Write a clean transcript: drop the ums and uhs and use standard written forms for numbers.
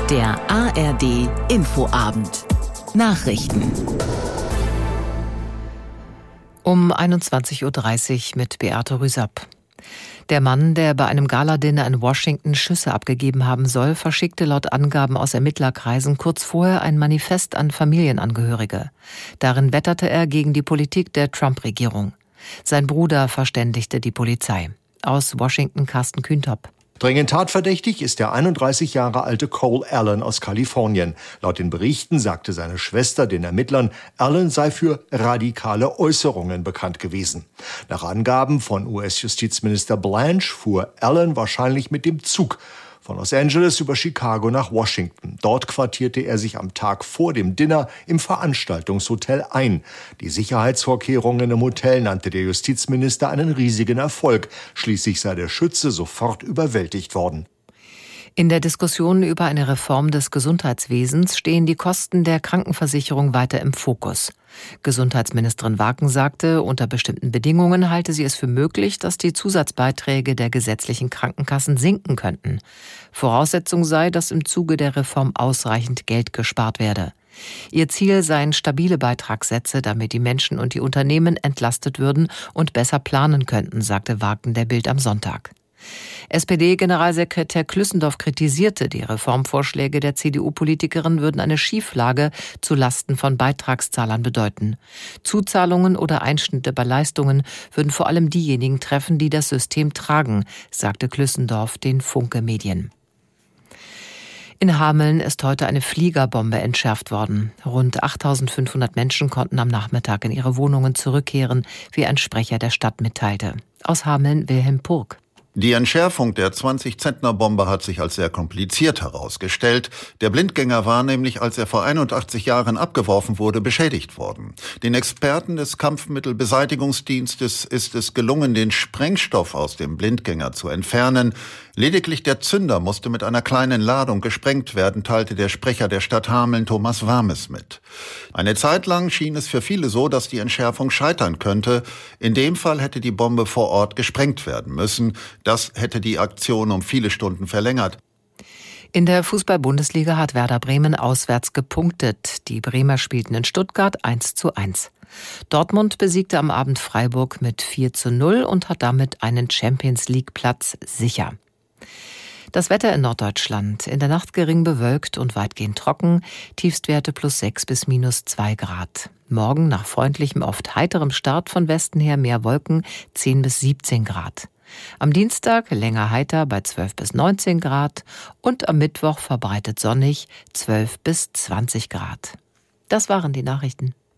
Der ARD Infoabend. Nachrichten. Um 21.30 Uhr mit Beate Rüsapp. Der Mann, der bei einem Galadinner in Washington Schüsse abgegeben haben soll, verschickte laut Angaben aus Ermittlerkreisen kurz vorher ein Manifest an Familienangehörige. Darin wetterte er gegen die Politik der Trump-Regierung. Sein Bruder verständigte die Polizei. Aus Washington Carsten Kühntop. Dringend tatverdächtig ist der 31 Jahre alte Cole Allen aus Kalifornien. Laut den Berichten sagte seine Schwester den Ermittlern, Allen sei für radikale Äußerungen bekannt gewesen. Nach Angaben von US-Justizminister Blanche fuhr Allen wahrscheinlich mit dem Zug von Los Angeles über Chicago nach Washington. Dort quartierte er sich am Tag vor dem Dinner im Veranstaltungshotel ein. Die Sicherheitsvorkehrungen im Hotel nannte der Justizminister einen riesigen Erfolg. Schließlich sei der Schütze sofort überwältigt worden. In der Diskussion über eine Reform des Gesundheitswesens stehen die Kosten der Krankenversicherung weiter im Fokus. Gesundheitsministerin Waaken sagte, unter bestimmten Bedingungen halte sie es für möglich, dass die Zusatzbeiträge der gesetzlichen Krankenkassen sinken könnten. Voraussetzung sei, dass im Zuge der Reform ausreichend Geld gespart werde. Ihr Ziel seien stabile Beitragssätze, damit die Menschen und die Unternehmen entlastet würden und besser planen könnten, sagte Waaken der Bild am Sonntag. SPD-Generalsekretär Klüssendorf kritisierte, die Reformvorschläge der CDU-Politikerin würden eine Schieflage zulasten von Beitragszahlern bedeuten. Zuzahlungen oder Einschnitte bei Leistungen würden vor allem diejenigen treffen, die das System tragen, sagte Klüssendorf den Funke Medien. In Hameln ist heute eine Fliegerbombe entschärft worden. Rund 8.500 Menschen konnten am Nachmittag in ihre Wohnungen zurückkehren, wie ein Sprecher der Stadt mitteilte. Aus Hameln Wilhelm Purg. Die Entschärfung der 20-Zentner-Bombe hat sich als sehr kompliziert herausgestellt. Der Blindgänger war nämlich, als er vor 81 Jahren abgeworfen wurde, beschädigt worden. Den Experten des Kampfmittelbeseitigungsdienstes ist es gelungen, den Sprengstoff aus dem Blindgänger zu entfernen. Lediglich der Zünder musste mit einer kleinen Ladung gesprengt werden, teilte der Sprecher der Stadt Hameln Thomas Warmes mit. Eine Zeit lang schien es für viele so, dass die Entschärfung scheitern könnte. In dem Fall hätte die Bombe vor Ort gesprengt werden müssen. Das hätte die Aktion um viele Stunden verlängert. In der Fußball-Bundesliga hat Werder Bremen auswärts gepunktet. Die Bremer spielten in Stuttgart 1:1. Dortmund besiegte am Abend Freiburg mit 4:0 und hat damit einen Champions-League-Platz sicher. Das Wetter in Norddeutschland. In der Nacht gering bewölkt und weitgehend trocken. Tiefstwerte +6 bis -2 Grad. Morgen nach freundlichem, oft heiterem Start von Westen her mehr Wolken, 10 bis 17 Grad. Am Dienstag länger heiter bei 12 bis 19 Grad und am Mittwoch verbreitet sonnig 12 bis 20 Grad. Das waren die Nachrichten.